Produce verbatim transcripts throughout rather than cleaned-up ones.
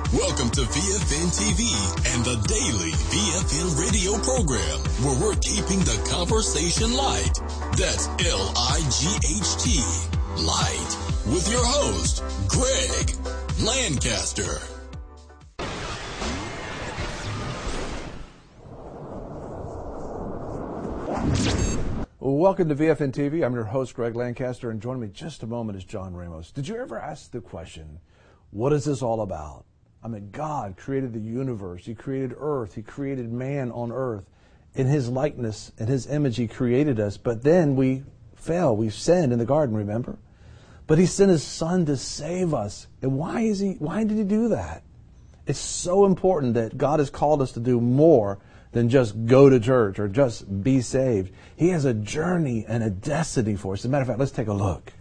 Welcome to V F N T V and the daily V F N radio program, where we're keeping the conversation light. That's L I G H T, light, with your host, Greg Lancaster. Welcome to V F N T V. I'm your host, Greg Lancaster, and joining me just a moment is John Ramos. Did you ever ask the question, what is this all about? I mean, God created the universe. He created earth. He created man on earth. In His likeness, in His image, He created us. But then we fell. We sinned in the garden, remember? But He sent His Son to save us. And why is He? Why did He do that? It's so important that God has called us to do more than just go to church or just be saved. He has a journey and a destiny for us. As a matter of fact, let's take a look.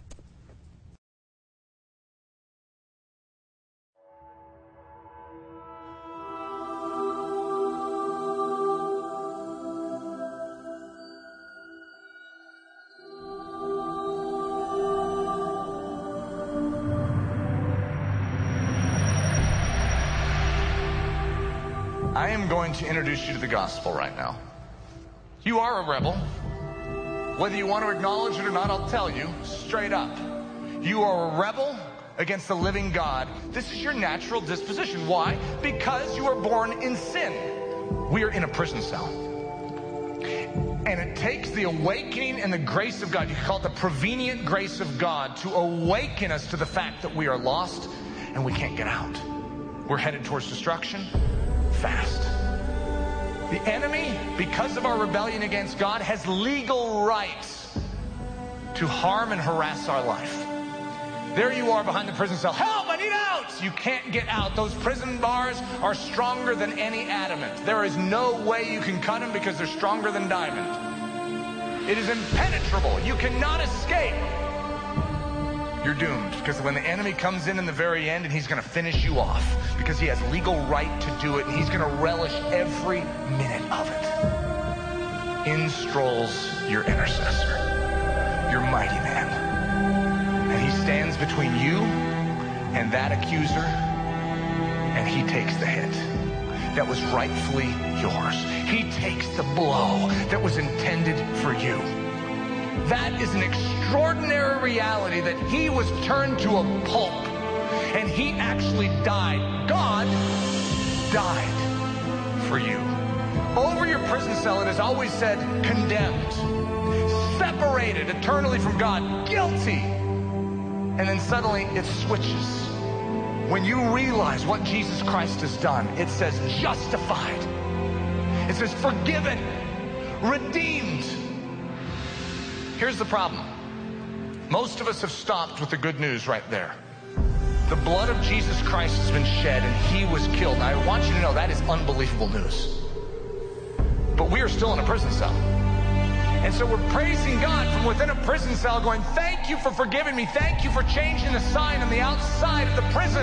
I am going to introduce you to the gospel right now. You are a rebel. Whether you want to acknowledge it or not, I'll tell you straight up. You are a rebel against the living God. This is your natural disposition. Why? Because you are born in sin. We are in a prison cell. And it takes the awakening and the grace of God, you can call it the prevenient grace of God, to awaken us to the fact that we are lost and we can't get out. We're headed towards destruction fast. The enemy, because of our rebellion against God, has legal rights to harm and harass our life. There you are behind the prison cell. Help, I need out! You can't get out. Those prison bars are stronger than any adamant. There is no way you can cut them because they're stronger than diamond. It is impenetrable. You cannot escape. You're doomed, because when the enemy comes in in the very end, and he's going to finish you off because he has legal right to do it, and he's going to relish every minute of it. In strolls your intercessor, your mighty man, and he stands between you and that accuser, and he takes the hit that was rightfully yours. He takes the blow that was intended for you. That is an extraordinary reality, that he was turned to a pulp and he actually died. God died for you. Over your prison cell, it has always said condemned, separated eternally from God, guilty. And then suddenly it switches. When you realize what Jesus Christ has done, it says justified. It says forgiven, redeemed. Here's the problem. Most of us have stopped with the good news right there. The blood of Jesus Christ has been shed and he was killed. And I want you to know that is unbelievable news. But we are still in a prison cell. And so we're praising God from within a prison cell, going, thank you for forgiving me. Thank you for changing the sign on the outside of the prison.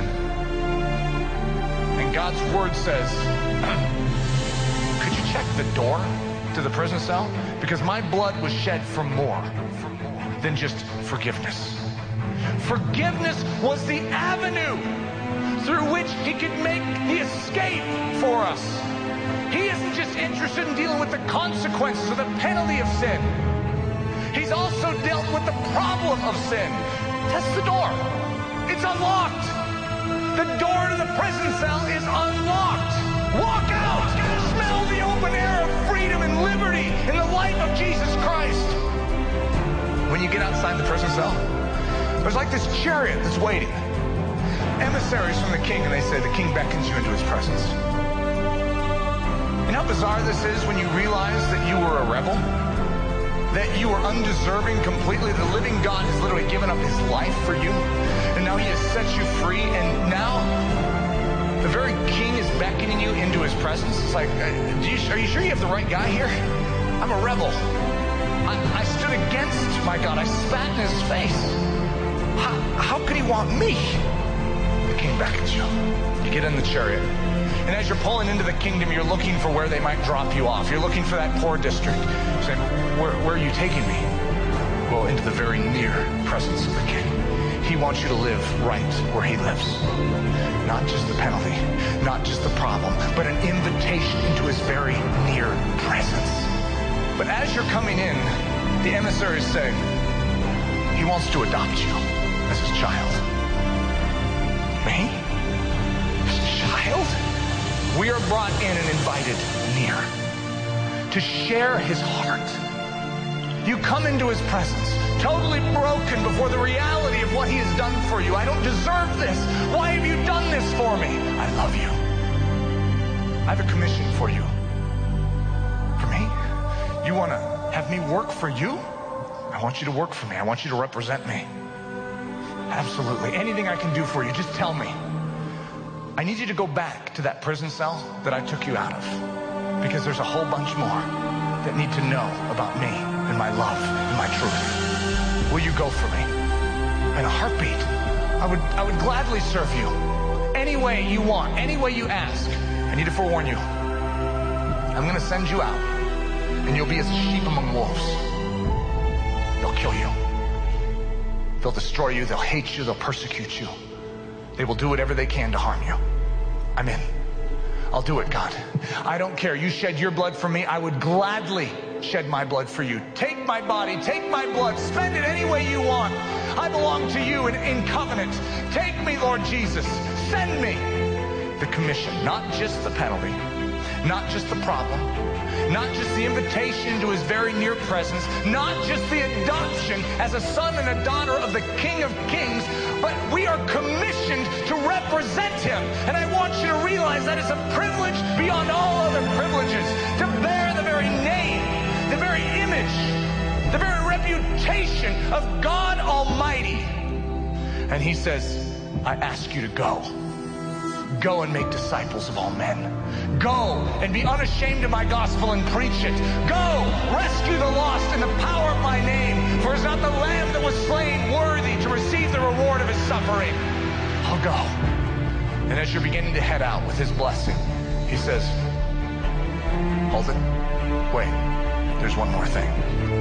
And God's word says, could you check the door to the prison cell? Because my blood was shed for more than just forgiveness. Forgiveness was the avenue through which he could make the escape for us. He isn't just interested in dealing with the consequences or the penalty of sin. He's also dealt with the problem of sin. That's the door. It's unlocked. The door to the prison cell is unlocked. Walk out. Smell the open air of freedom and liberty in the light of Jesus Christ. When you get outside the prison cell, there's like this chariot that's waiting. Emissaries from the king, and they say the king beckons you into his presence. You know how bizarre this is when you realize that you were a rebel? That you are undeserving completely. The living God has literally given up his life for you. And now he has set you free. And now the very king is beckoning you into his presence. It's like, uh, do you, are you sure you have the right guy here? I'm a rebel. I, I stood against my God. I spat in his face. How, how could he want me? The king beckons you. You get in the chariot. And as you're pulling into the kingdom, you're looking for where they might drop you off. You're looking for that poor district. You're saying, where, where are you taking me? Well, into the very near presence of the king. He he wants you to live right where he lives. Not just the penalty, not just the problem, but an invitation into his very near presence. But as you're coming in, the emissaries say, he wants to adopt you as his child. Me? His child? We are brought in and invited near to share his heart. You come into his presence, totally broken before the reality of what he has done for you. I don't deserve this. Why have you done this for me? I love you. I have a commission for you. For me? You want to have me work for you? I want you to work for me. I want you to represent me. Absolutely. Anything I can do for you, just tell me. I need you to go back to that prison cell that I took you out of, because there's a whole bunch more that need to know about me and my love and my truth. Will you go for me? In a heartbeat. I would, I would gladly serve you any way you want, any way you ask. I need to forewarn you. I'm going to send you out, and you'll be as sheep among wolves. They'll kill you. They'll destroy you. They'll hate you. They'll persecute you. They will do whatever they can to harm you. I'm in. I'll do it, God. I don't care. You shed your blood for me. I would gladly shed my blood for you. Take my body. Take my blood. Spend it any way you want. I belong to you in, in covenant. Take me, Lord Jesus. Send me. The commission, not just the penalty, not just the problem, not just the invitation to his very near presence, not just the adoption as a son and a daughter of the King of Kings, but we are commissioned to represent him. And I want you to realize that it's a privilege beyond all other privileges to bear the very name, the very image, the very reputation of God Almighty. And he says, I ask you to go. Go and make disciples of all men. Go and be unashamed of my gospel and preach it. Go, rescue the lost in the power of my name. For is not the lamb that was slain worthy to receive the reward of his suffering? I'll go. And as you're beginning to head out with his blessing, he says, hold it. Wait, there's one more thing.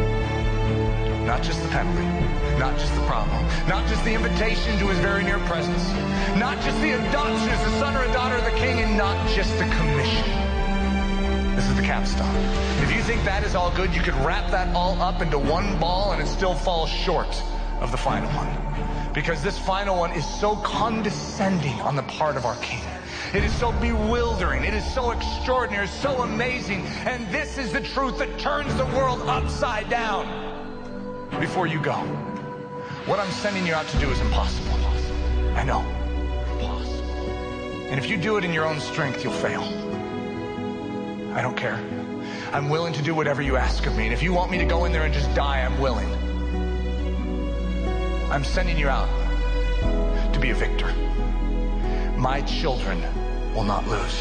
Not just the penalty, not just the problem, not just the invitation to his very near presence, not just the adoption as a son or a daughter of the King, and not just the commission. This is the capstone. If you think that is all good, you could wrap that all up into one ball and it still falls short of the final one. Because this final one is so condescending on the part of our King. It is so bewildering. It is so extraordinary, so amazing. And this is the truth that turns the world upside down. Before you go, what I'm sending you out to do is impossible. I know. Impossible. And if you do it in your own strength, you'll fail. I don't care. I'm willing to do whatever you ask of me. And if you want me to go in there and just die, I'm willing. I'm sending you out to be a victor. My children will not lose.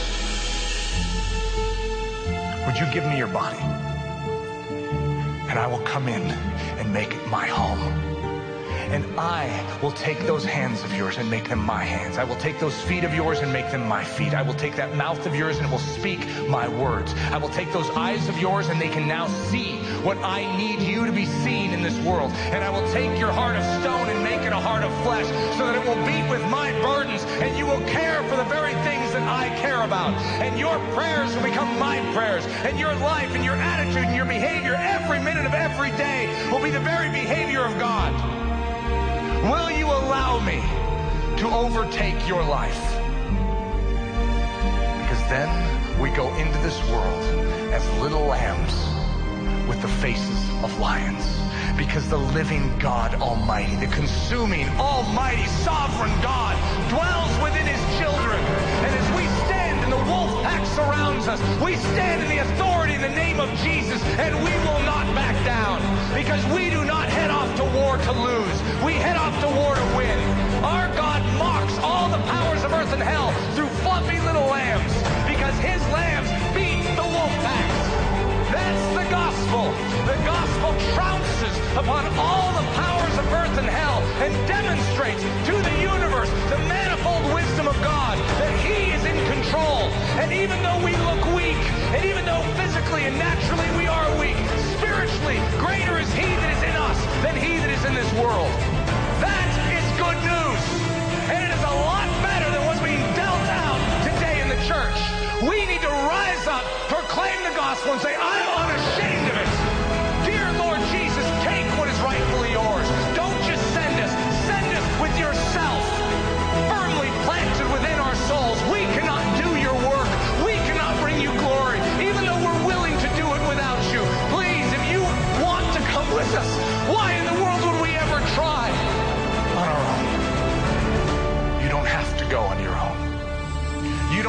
Would you give me your body? And I will come in and make it my home. And I will take those hands of yours and make them my hands. I will take those feet of yours and make them my feet. I will take that mouth of yours and it will speak my words. I will take those eyes of yours and they can now see what I need you to be seen in this world. And I will take your heart of stone and make it a heart of flesh so that it will beat with my burdens and you will care for the very things that I care about. And your prayers will become my prayers. And your life and your attitude and your behavior every minute of every day will be the very behavior of God. Will you allow me to overtake your life? Because then we go into this world as little lambs with the faces of lions. Because the living God Almighty, the consuming, almighty, sovereign God dwells within his children. And as we stand and the wolf pack surrounds us, we stand in the authority in the name of Jesus, and we will not back down. Because we do not head off to war to lose. We head off to war to win. Our God mocks all the powers of earth and hell through fluffy little lambs. Because his lambs beat the wolf packs. That's the gospel. The gospel trounces upon all the powers of earth and hell and demonstrates to the universe the manifold wisdom of God, that he is in control. And even though we look weak, and even though physically and naturally we are weak, spiritually greater is he that is in us than he that is in this world. That is good news.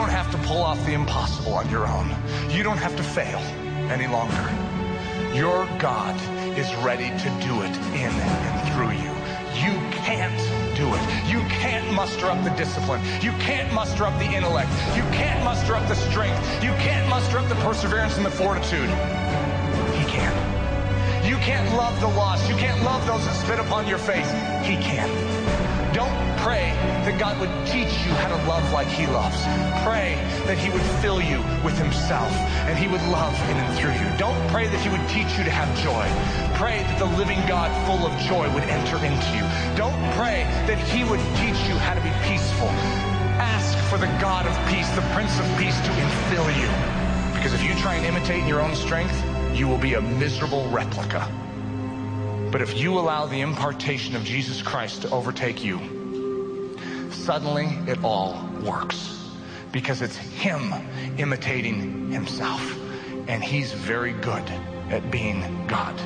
don't have to pull off the impossible on your own. You don't have to fail any longer. Your God is ready to do it in and through you. You can't do it. You can't muster up the discipline. You can't muster up the intellect. You can't muster up the strength. You can't muster up the perseverance and the fortitude. He can. You can't love the lost. You can't love those that spit upon your face. He can. Don't pray that God would teach you how to love like He loves. Pray that He would fill you with Himself and He would love in and through you. Don't pray that He would teach you to have joy. Pray that the living God full of joy would enter into you. Don't pray that He would teach you how to be peaceful. Ask for the God of peace, the Prince of Peace, to infill you. Because if you try and imitate in your own strength, you will be a miserable replica. But if you allow the impartation of Jesus Christ to overtake you, suddenly it all works. Because it's Him imitating Himself. And He's very good at being God.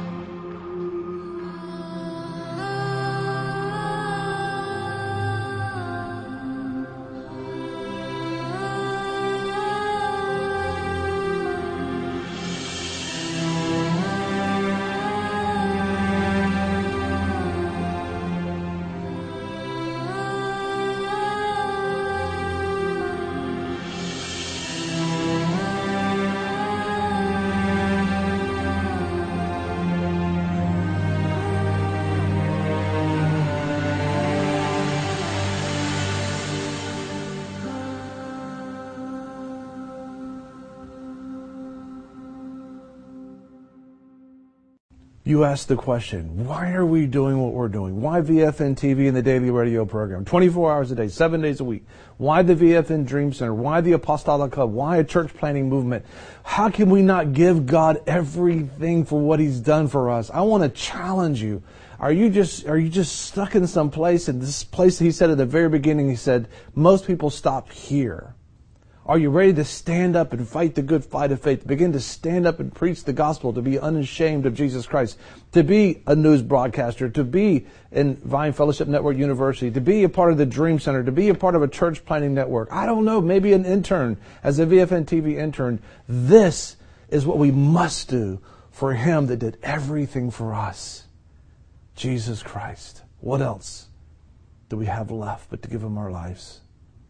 You ask the question, why are we doing what we're doing? Why V F N T V and the daily radio program? twenty-four hours a day, seven days a week. Why the V F N Dream Center? Why the Apostolic Hub? Why a church planting movement? How can we not give God everything for what He's done for us? I want to challenge you. Are you just are you just stuck in some place? And this place, He said at the very beginning, He said, most people stop here. Are you ready to stand up and fight the good fight of faith? Begin to stand up and preach the gospel, to be unashamed of Jesus Christ, to be a news broadcaster, to be in Vine Fellowship Network University, to be a part of the Dream Center, to be a part of a church planting network. I don't know, maybe an intern, as a V F N T V intern. This is what we must do for Him that did everything for us. Jesus Christ. What else do we have left but to give Him our lives?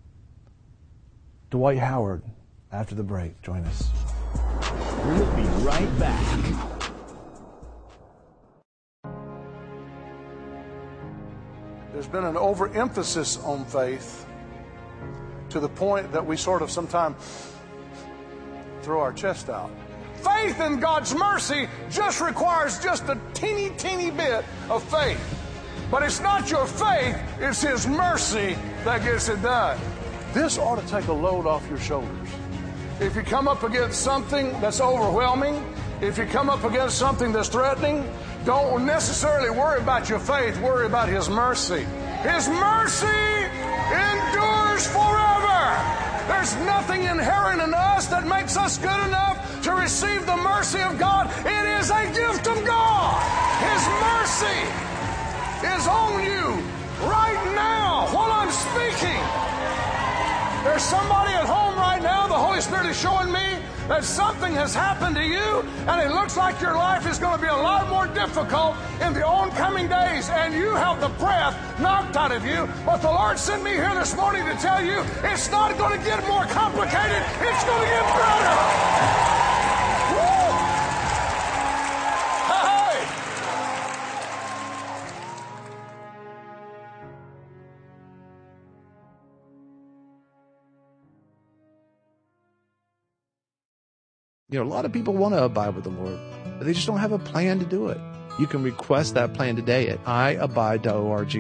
Dwight Howard, after the break. Join us. We'll be right back. There's been an overemphasis on faith to the point that we sort of sometimes throw our chest out. Faith in God's mercy just requires just a teeny, teeny bit of faith. But it's not your faith, it's His mercy that gets it done. This ought to take a load off your shoulders. If you come up against something that's overwhelming, if you come up against something that's threatening, don't necessarily worry about your faith, worry about His mercy. His mercy endures forever. There's nothing inherent in us that makes us good enough to receive the mercy of God. It is a gift of God. His mercy is on you right now while I'm speaking. There's somebody at home right now, the Holy Spirit is showing me that something has happened to you, and it looks like your life is going to be a lot more difficult in the oncoming days, and you have the breath knocked out of you. But the Lord sent me here this morning to tell you it's not going to get more complicated, it's going to get better. Woo! Hey! You know, a lot of people want to abide with the Lord, but they just don't have a plan to do it. You can request that plan today at i abide dot org.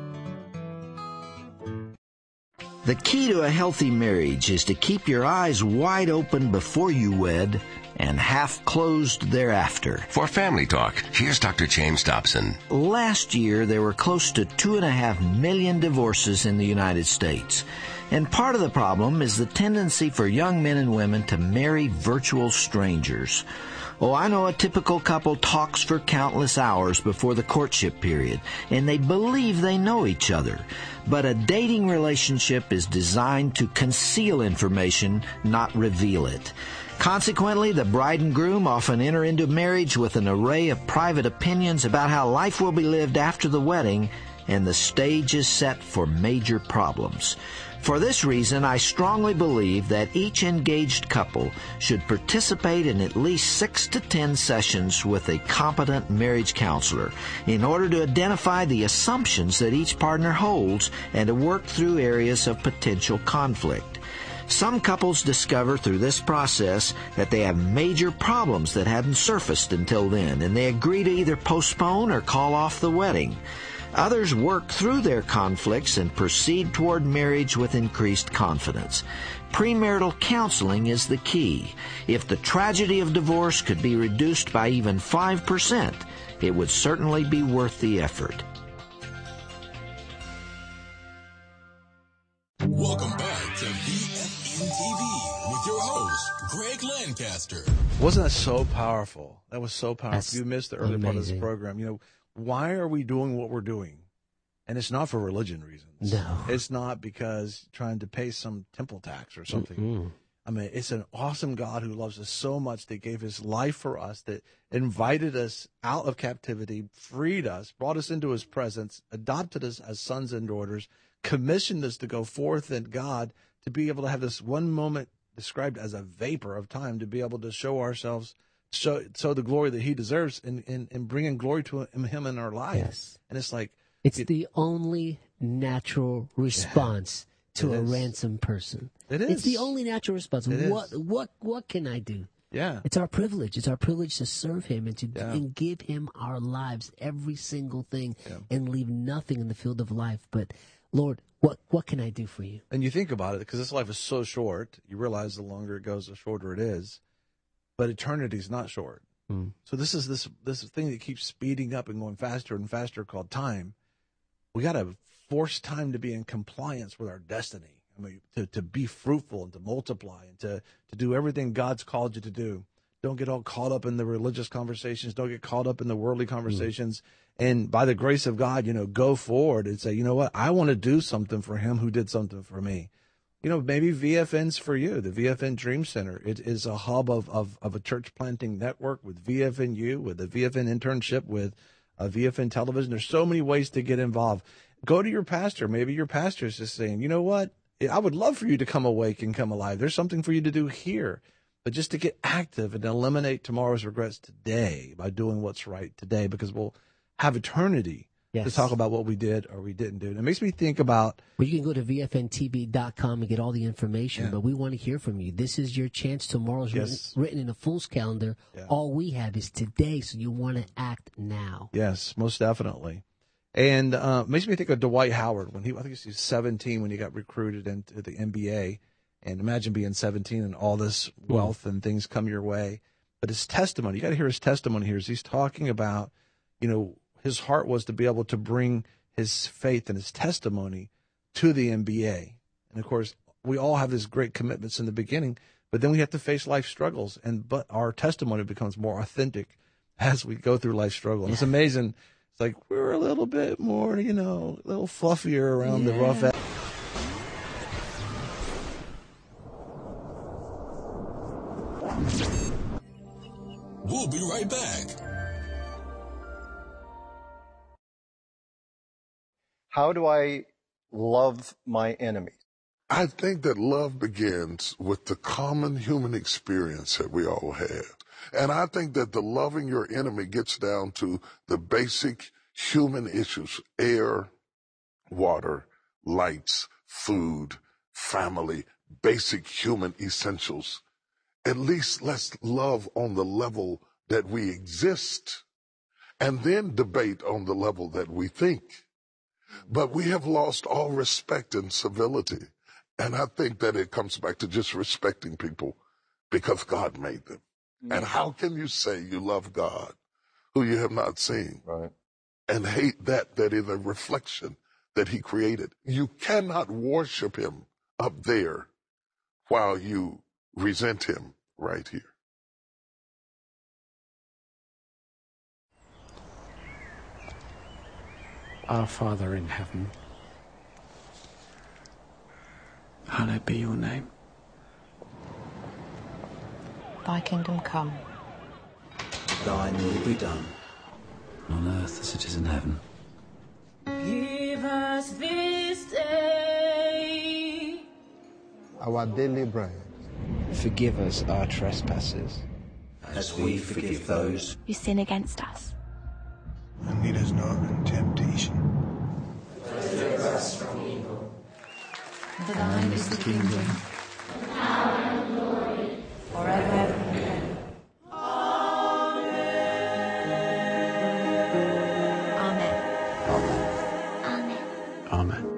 The key to a healthy marriage is to keep your eyes wide open before you wed and half closed thereafter. For Family Talk, here's Doctor James Dobson. Last year, there were close to two and a half million divorces in the United States. And part of the problem is the tendency for young men and women to marry virtual strangers. Oh, I know a typical couple talks for countless hours before the courtship period, and they believe they know each other. But a dating relationship is designed to conceal information, not reveal it. Consequently, the bride and groom often enter into marriage with an array of private opinions about how life will be lived after the wedding, and the stage is set for major problems. For this reason, I strongly believe that each engaged couple should participate in at least six to ten sessions with a competent marriage counselor in order to identify the assumptions that each partner holds and to work through areas of potential conflict. Some couples discover through this process that they have major problems that hadn't surfaced until then, and they agree to either postpone or call off the wedding. Others work through their conflicts and proceed toward marriage with increased confidence. Premarital counseling is the key. If the tragedy of divorce could be reduced by even five percent, it would certainly be worth the effort. Welcome back to V F N T V with your host, Greg Lancaster. Wasn't that so powerful? That was so powerful. That's you missed the early part of this amazing. program. You know, why are we doing what we're doing? And it's not for religion reasons. No. It's not because trying to pay some temple tax or something. Mm-mm. I mean, it's an awesome God who loves us so much that gave his life for us, that invited us out of captivity, freed us, brought us into his presence, adopted us as sons and daughters, commissioned us to go forth in God, to be able to have this one moment described as a vapor of time, to be able to show ourselves, show, show the glory that he deserves, and, and, and bringing glory to him, him in our life. Yes. And it's like, It's it- the only natural response to It a is. ransomed person. It It's the is. only natural response. It what is. what what can I do? yeah. It's our privilege. It's our privilege to serve him and to Yeah. and give him our lives, every single thing, Yeah. and leave nothing in the field of life. But Lord, what what can I do for you? And you think about it, because this life is so short, you realize the longer it goes, the shorter it is. But eternity is not short. Mm. So this is this this thing that keeps speeding up and going faster and faster called time. We got to force time to be in compliance with our destiny. I mean, to, to be fruitful and to multiply and to, to do everything God's called you to do. Don't get all caught up in the religious conversations. Don't get caught up in the worldly conversations. Mm. And by the grace of God, you know, go forward and say, you know what? I want to do something for him who did something for me. You know, maybe V F N's for you, the V F N Dream Center. It is a hub of, of, of a church planting network with V F N U, with the V F N internship, with uh, V F N television. There's so many ways to get involved. Go to your pastor. Maybe your pastor is just saying, you know what? I would love for you to come awake and come alive. There's something for you to do here. But just to get active and eliminate tomorrow's regrets today by doing what's right today, because we'll have eternity Yes. to talk about what we did or we didn't do. And it makes me think about, Well, you can go to V F N T V dot com and get all the information, Yeah. but we want to hear from you. This is your chance. Tomorrow's Yes. written, written in a fool's calendar. Yeah. All we have is today, so you want to act now. yes, most definitely. And uh, makes me think of Dwight Howard when he, I think he was seventeen when he got recruited into the N B A. And imagine being seventeen and all this wealth and things come your way. But his testimony, you got to hear his testimony here. Is he's talking about, you know, his heart was to be able to bring his faith and his testimony to the N B A. And of course, we all have these great commitments in the beginning, but then we have to face life struggles. And but our testimony becomes more authentic as we go through life struggle. And it's amazing. It's like we're a little bit more, you know, a little fluffier around the rough edge. We'll be right back. How do I love my enemies? I think that love begins with the common human experience that we all have. And I think that the loving your enemy gets down to the basic human issues: air, water, lights, food, family, basic human essentials. At least let's love on the level that we exist, and then debate on the level that we think. But we have lost all respect and civility. And I think that it comes back to just respecting people because God made them. And how can you say you love God who you have not seen, Right. and hate that that is a reflection that he created? You cannot worship him up there while you resent him right here. Our Father in heaven, hallowed be your name. Thy kingdom come. Thine will be done, on earth as it is in heaven. Give us this day our daily bread. Forgive us our trespasses, as we forgive those who sin against us. And lead us not in temptation, but deliver us from evil. For thine is the kingdom, and power and glory, forever and ever. Amen.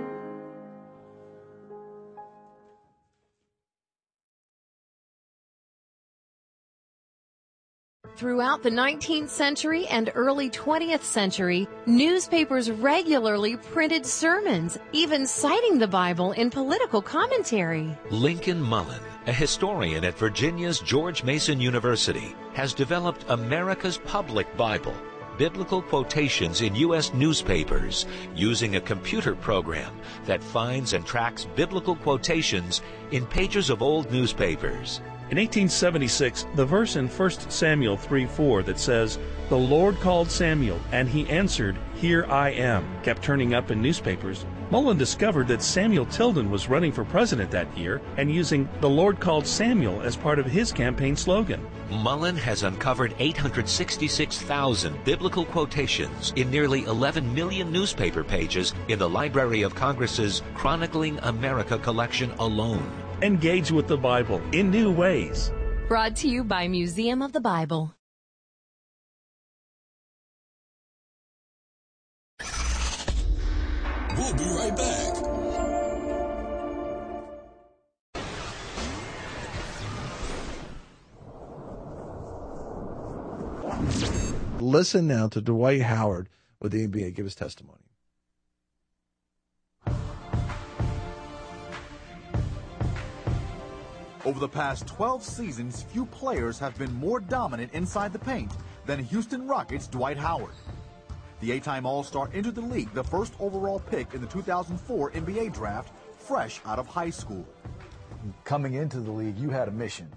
Throughout the nineteenth century and early twentieth century, newspapers regularly printed sermons, even citing the Bible in political commentary. Lincoln Mullen, a historian at Virginia's George Mason University, has developed America's Public Bible, biblical quotations in U S newspapers, using a computer program that finds and tracks biblical quotations in pages of old newspapers. In eighteen seventy-six, the verse in First Samuel three four that says, "The Lord called Samuel, and he answered, Here I am," kept turning up in newspapers. Mullen discovered that Samuel Tilden was running for president that year and using "The Lord called Samuel" as part of his campaign slogan. Mullen has uncovered eight hundred sixty-six thousand biblical quotations in nearly eleven million newspaper pages in the Library of Congress's Chronicling America collection alone. Engage with the Bible in new ways. Brought to you by Museum of the Bible. We'll be right back. Listen now to Dwight Howard with the N B A give his testimony. Over the past twelve seasons, few players have been more dominant inside the paint than Houston Rockets' Dwight Howard. The eight-time All-Star entered the league the first overall pick in the two thousand four N B A draft, fresh out of high school. Coming into the league, you had a mission.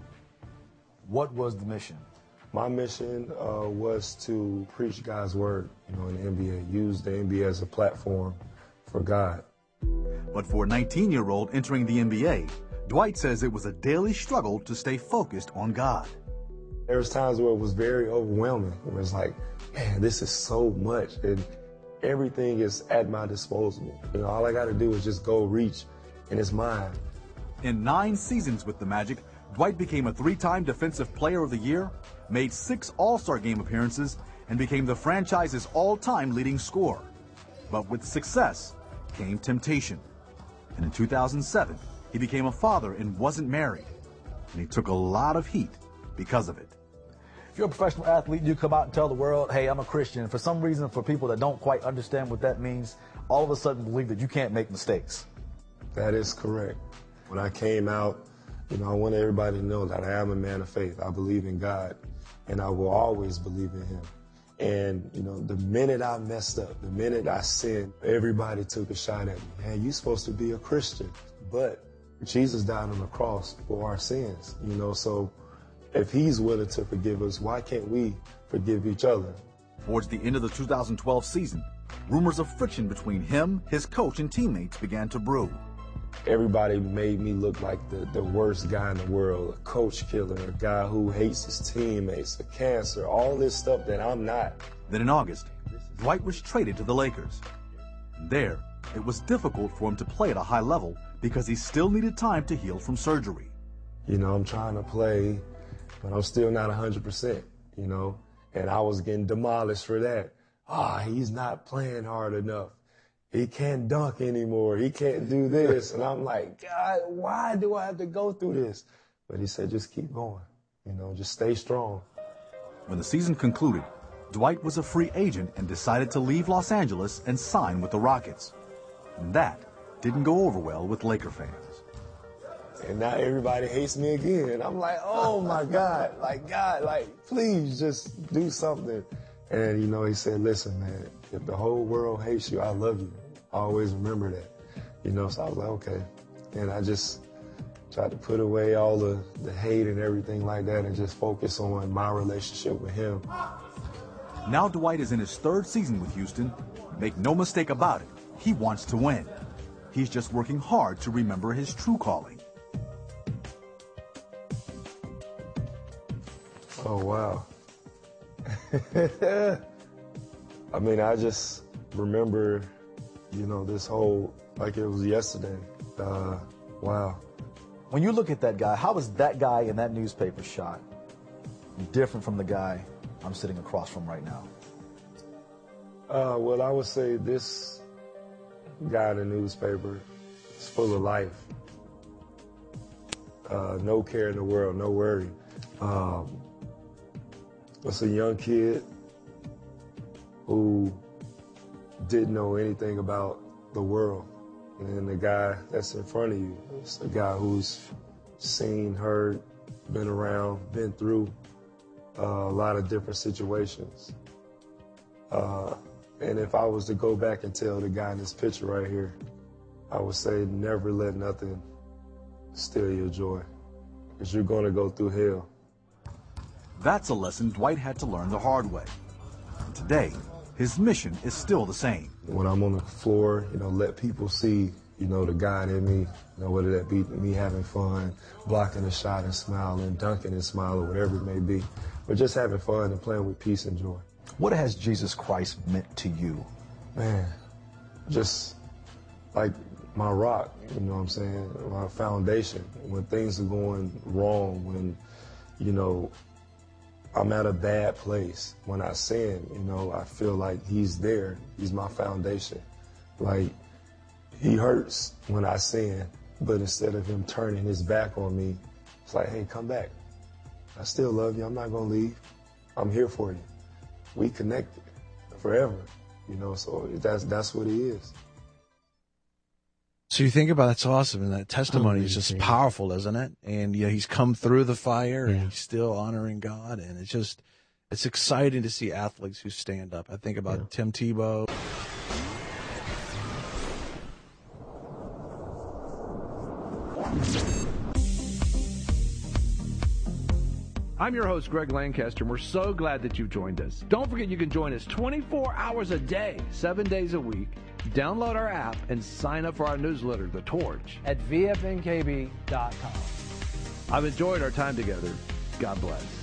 What was the mission? My mission uh, was to preach God's word, you know, in the N B A, use the N B A as a platform for God. But for a nineteen-year-old entering the N B A, Dwight says it was a daily struggle to stay focused on God. There was times where it was very overwhelming. It was like, man, this is so much, and everything is at my disposal. You know, all I got to do is just go reach, and it's mine. In nine seasons with the Magic, Dwight became a three-time Defensive Player of the Year, made six All-Star Game appearances, and became the franchise's all-time leading scorer. But with success came temptation. And in two thousand seven, he became a father and wasn't married. And he took a lot of heat because of it. If you're a professional athlete, you come out and tell the world, hey, I'm a Christian. And for some reason, for people that don't quite understand what that means, all of a sudden believe that you can't make mistakes. That is correct. When I came out, you know, I want everybody to know that I am a man of faith. I believe in God, and I will always believe in him. And, you know, the minute I messed up, the minute I sinned, everybody took a shot at me. Hey, you're supposed to be a Christian. But Jesus died on the cross for our sins, you know, so if he's willing to forgive us, why can't we forgive each other? Towards the end of the two thousand twelve season, rumors of friction between him, his coach, and teammates began to brew. Everybody made me look like the, the worst guy in the world, a coach killer, a guy who hates his teammates, a cancer, all this stuff that I'm not. Then in August, Dwight was traded to the Lakers. And there, it was difficult for him to play at a high level because he still needed time to heal from surgery. You know, I'm trying to play, but I'm still not one hundred percent, you know, and I was getting demolished for that. Ah, oh, he's not playing hard enough. He can't dunk anymore. He can't do this. And I'm like, God, why do I have to go through this? But he said, just keep going, you know, just stay strong. When the season concluded, Dwight was a free agent and decided to leave Los Angeles and sign with the Rockets. And that didn't go over well with Laker fans. And now everybody hates me again. I'm like, oh my God, like God, like please just do something. And you know, he said, listen, man, if the whole world hates you, I love you. I always remember that. You know, so I was like, okay. And I just tried to put away all the, the hate and everything like that and just focus on my relationship with him. Now Dwight is in his third season with Houston. Make no mistake about it, he wants to win. He's just working hard to remember his true calling. Oh, wow. I mean, I just remember, you know, this whole, like it was yesterday. Uh, wow. When you look at that guy, how is that guy in that newspaper shot different from the guy I'm sitting across from right now? Uh, well, I would say this guy in the newspaper is full of life. Uh, no care in the world, no worry. Um, it's a young kid who didn't know anything about the world. And the guy that's in front of you is a guy who's seen, heard, been around, been through uh, a lot of different situations. Uh, and if I was to go back and tell the guy in this picture right here, I would say never let nothing steal your joy, because you're going to go through hell. That's a lesson Dwight had to learn the hard way. And today, his mission is still the same. When I'm on the floor, you know, let people see, you know, the God in me, you know, whether that be me having fun, blocking a shot and smiling, dunking and smiling, whatever it may be, but just having fun and playing with peace and joy. What has Jesus Christ meant to you? Man, just like my rock, you know what I'm saying, my foundation. When things are going wrong, when, you know, I'm at a bad place, when I sin, you know, I feel like he's there. He's my foundation. Like, he hurts when I sin, but instead of him turning his back on me, it's like, hey, come back. I still love you. I'm not going to leave. I'm here for you. We connected forever, you know, so that's that's what he is. So you think about that's awesome, and that testimony is just powerful, isn't it? And you know, he's come through the fire, yeah. and he's still honoring God, and it's just it's exciting to see athletes who stand up. I think about yeah. Tim Tebow. I'm your host, Greg Lancaster, and we're so glad that you've joined us. Don't forget you can join us twenty-four hours a day, seven days a week. Download our app and sign up for our newsletter, The Torch, at V F N K B dot com. I've enjoyed our time together. God bless.